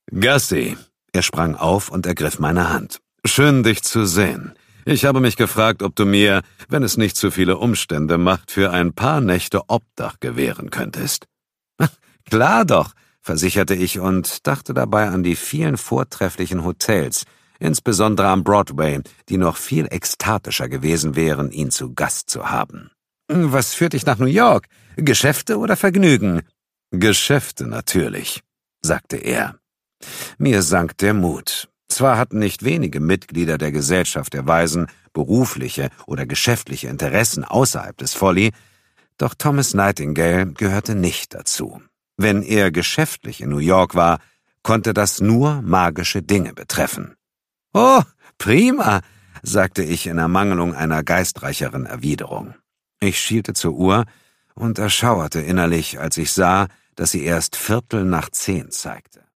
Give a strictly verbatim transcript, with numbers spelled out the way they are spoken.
Gussie, er sprang auf und ergriff meine Hand. Schön, dich zu sehen. Ich habe mich gefragt, ob du mir, wenn es nicht zu viele Umstände macht, für ein paar Nächte Obdach gewähren könntest. Klar doch, versicherte ich und dachte dabei an die vielen vortrefflichen Hotels, insbesondere am Broadway, die noch viel ekstatischer gewesen wären, ihn zu Gast zu haben. Was führt dich nach New York? Geschäfte oder Vergnügen? Geschäfte natürlich, sagte er. Mir sank der Mut. Zwar hatten nicht wenige Mitglieder der Gesellschaft der Waisen berufliche oder geschäftliche Interessen außerhalb des Folly, doch Thomas Nightingale gehörte nicht dazu. Wenn er geschäftlich in New York war, konnte das nur magische Dinge betreffen. »Oh, prima«, sagte ich in Ermangelung einer geistreicheren Erwiderung. Ich schielte zur Uhr und erschauerte innerlich, als ich sah, dass sie erst Viertel nach zehn zeigte.